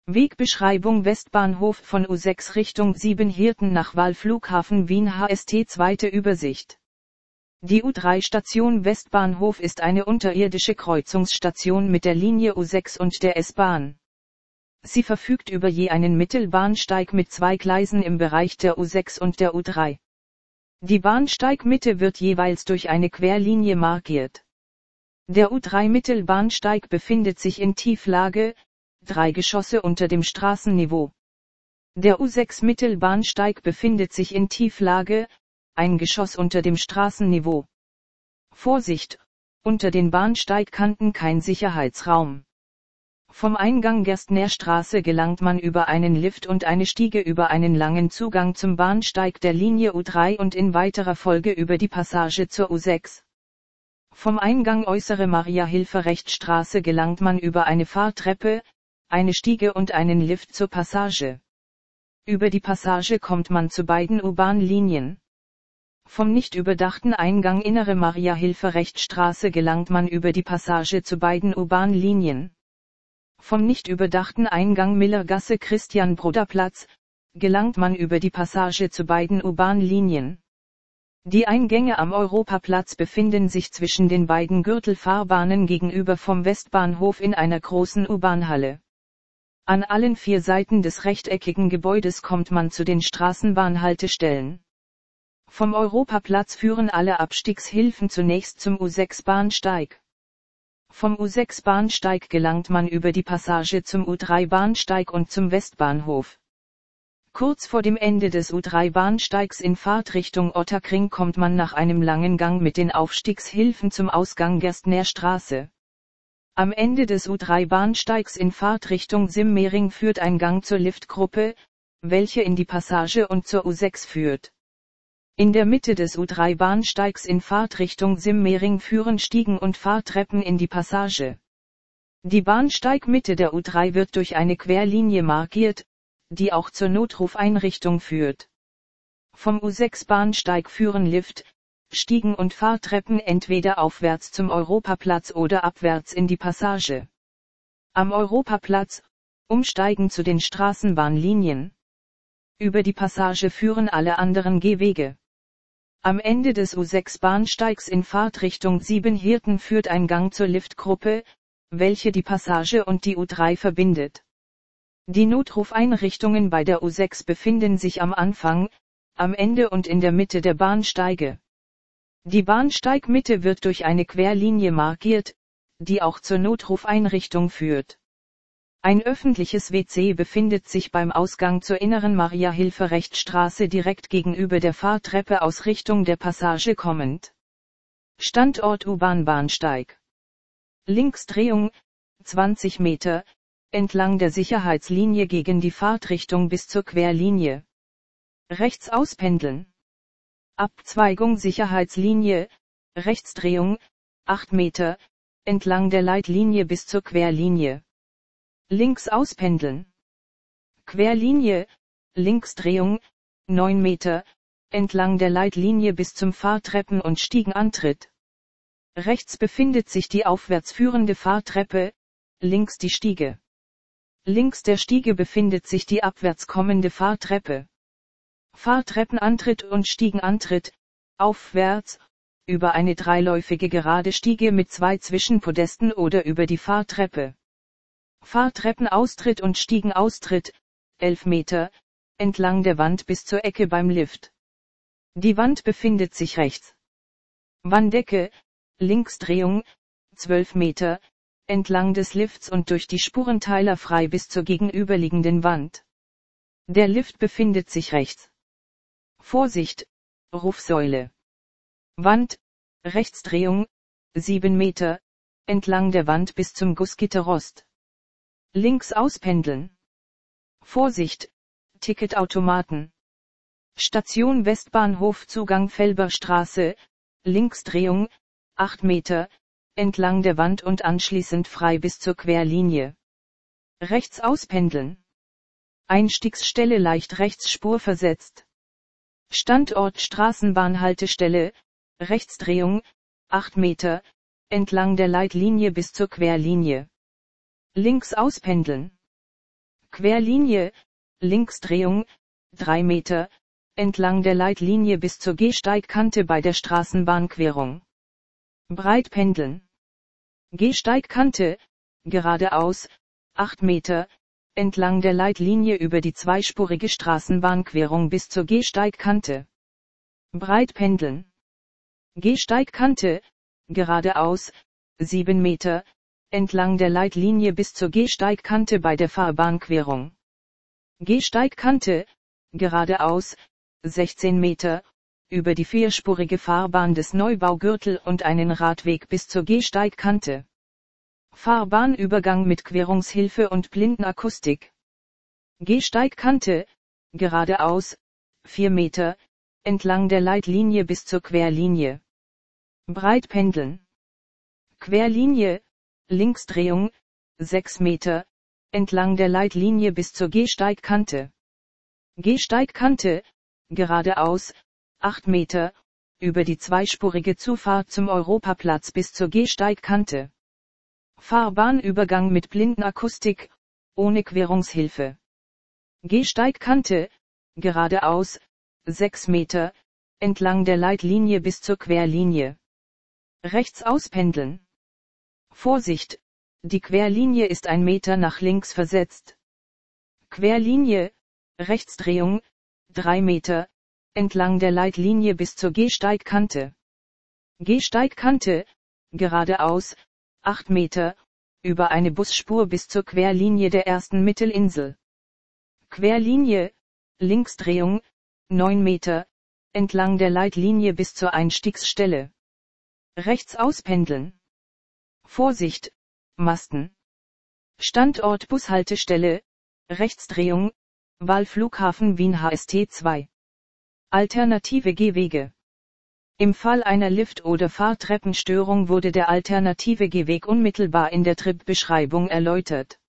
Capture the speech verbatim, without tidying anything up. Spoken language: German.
Wegbeschreibung Westbahnhof von U sechs Richtung Siebenhirten nach Wahlflughafen Wien H S T Zweite Übersicht. Die U drei Station Westbahnhof ist eine unterirdische Kreuzungsstation mit der Linie U sechs und der S-Bahn. Sie verfügt über je einen Mittelbahnsteig mit zwei Gleisen im Bereich der U sechs und der U drei. Die Bahnsteigmitte wird jeweils durch eine Querlinie markiert. Der U drei Mittelbahnsteig befindet sich in Tieflage, drei Geschosse unter dem Straßenniveau. Der U sechs Mittelbahnsteig befindet sich in Tieflage, ein Geschoss unter dem Straßenniveau. Vorsicht, unter den Bahnsteigkanten kein Sicherheitsraum. Vom Eingang Gerstnerstraße gelangt man über einen Lift und eine Stiege über einen langen Zugang zum Bahnsteig der Linie U drei und in weiterer Folge über die Passage zur U sechs. Vom Eingang Äußere Maria-Hilfer-Rechtstraße gelangt man über eine Fahrtreppe, eine Stiege und einen Lift zur Passage. Über die Passage kommt man zu beiden U-Bahn-Linien. Vom nicht überdachten Eingang Innere Maria-Hilfer-Rechtstraße gelangt man über die Passage zu beiden U-Bahn-Linien. Vom nicht überdachten Eingang Millergasse-Christian-Broder-Platz gelangt man über die Passage zu beiden U-Bahn-Linien. Die Eingänge am Europaplatz befinden sich zwischen den beiden Gürtelfahrbahnen gegenüber vom Westbahnhof in einer großen U-Bahn-Halle. An allen vier Seiten des rechteckigen Gebäudes kommt man zu den Straßenbahnhaltestellen. Vom Europaplatz führen alle Abstiegshilfen zunächst zum U sechs Bahnsteig. Vom U sechs Bahnsteig gelangt man über die Passage zum U drei Bahnsteig und zum Westbahnhof. Kurz vor dem Ende des U drei Bahnsteigs in Fahrtrichtung Ottakring kommt man nach einem langen Gang mit den Aufstiegshilfen zum Ausgang Gerstnerstraße. Am Ende des U drei Bahnsteigs in Fahrtrichtung Simmering führt ein Gang zur Liftgruppe, welche in die Passage und zur U sechs führt. In der Mitte des U drei Bahnsteigs in Fahrtrichtung Simmering führen Stiegen und Fahrtreppen in die Passage. Die Bahnsteigmitte der U drei wird durch eine Querlinie markiert, die auch zur Notrufeinrichtung führt. Vom U sechs Bahnsteig führen Lift, Stiegen und Fahrtreppen entweder aufwärts zum Europaplatz oder abwärts in die Passage. Am Europaplatz, umsteigen zu den Straßenbahnlinien. Über die Passage führen alle anderen Gehwege. Am Ende des U sechs Bahnsteigs in Fahrtrichtung Siebenhirten führt ein Gang zur Liftgruppe, welche die Passage und die U drei verbindet. Die Notrufeinrichtungen bei der U sechs befinden sich am Anfang, am Ende und in der Mitte der Bahnsteige. Die Bahnsteigmitte wird durch eine Querlinie markiert, die auch zur Notrufeinrichtung führt. Ein öffentliches W C befindet sich beim Ausgang zur Inneren Maria-Hilfer-Rechtstraße direkt gegenüber der Fahrtreppe aus Richtung der Passage kommend. Standort U-Bahn-Bahnsteig. Linksdrehung, zwanzig Meter, entlang der Sicherheitslinie gegen die Fahrtrichtung bis zur Querlinie. Rechts auspendeln. Abzweigung Sicherheitslinie, Rechtsdrehung, acht Meter, entlang der Leitlinie bis zur Querlinie. Links auspendeln. Querlinie, Linksdrehung, neun Meter, entlang der Leitlinie bis zum Fahrtreppen- und Stiegenantritt. Rechts befindet sich die aufwärts führende Fahrtreppe, links die Stiege. Links der Stiege befindet sich die abwärts kommende Fahrtreppe. Fahrtreppenantritt und Stiegenantritt, aufwärts, über eine dreiläufige gerade Stiege mit zwei Zwischenpodesten oder über die Fahrtreppe. Fahrtreppenaustritt und Stiegenaustritt, elf Meter, entlang der Wand bis zur Ecke beim Lift. Die Wand befindet sich rechts. Wanddecke, Linksdrehung, zwölf Meter, entlang des Lifts und durch die Spurenteiler frei bis zur gegenüberliegenden Wand. Der Lift befindet sich rechts. Vorsicht, Rufsäule. Wand, Rechtsdrehung, sieben Meter, entlang der Wand bis zum Gussgitterrost. Links auspendeln. Vorsicht, Ticketautomaten. Station Westbahnhof Zugang Felberstraße, Linksdrehung, acht Meter, entlang der Wand und anschließend frei bis zur Querlinie. Rechts auspendeln. Einstiegsstelle leicht rechts spurversetzt. Standort Straßenbahnhaltestelle, Rechtsdrehung, acht Meter, entlang der Leitlinie bis zur Querlinie. Links auspendeln. Querlinie, Linksdrehung, drei Meter, entlang der Leitlinie bis zur Gehsteigkante bei der Straßenbahnquerung. Breitpendeln. Gehsteigkante, geradeaus, acht Meter, entlang der Leitlinie über die zweispurige Straßenbahnquerung bis zur Gehsteigkante. Breitpendeln. Gehsteigkante, geradeaus, sieben Meter, entlang der Leitlinie bis zur Gehsteigkante bei der Fahrbahnquerung. Gehsteigkante, geradeaus, sechzehn Meter, über die vierspurige Fahrbahn des Neubaugürtel und einen Radweg bis zur Gehsteigkante. Fahrbahnübergang mit Querungshilfe und Blindenakustik. Gehsteigkante, geradeaus, vier Meter, entlang der Leitlinie bis zur Querlinie. Breitpendeln. Querlinie, Linksdrehung, sechs Meter, entlang der Leitlinie bis zur Gehsteigkante. Gehsteigkante, geradeaus, acht Meter, über die zweispurige Zufahrt zum Europaplatz bis zur Gehsteigkante. Fahrbahnübergang mit Blindenakustik, ohne Querungshilfe. Gehsteigkante, geradeaus, sechs Meter, entlang der Leitlinie bis zur Querlinie. Rechts auspendeln. Vorsicht, die Querlinie ist ein Meter nach links versetzt. Querlinie, Rechtsdrehung, drei Meter, entlang der Leitlinie bis zur Gehsteigkante. Gehsteigkante, geradeaus, acht Meter, über eine Busspur bis zur Querlinie der ersten Mittelinsel. Querlinie, Linksdrehung, neun Meter, entlang der Leitlinie bis zur Einstiegsstelle. Rechts auspendeln. Vorsicht, Masten. Standort Bushaltestelle, Rechtsdrehung, Wahlflughafen Wien H S T zwei. Alternative Gehwege. Im Fall einer Lift- oder Fahrtreppenstörung wurde der alternative Gehweg unmittelbar in der Tripbeschreibung erläutert.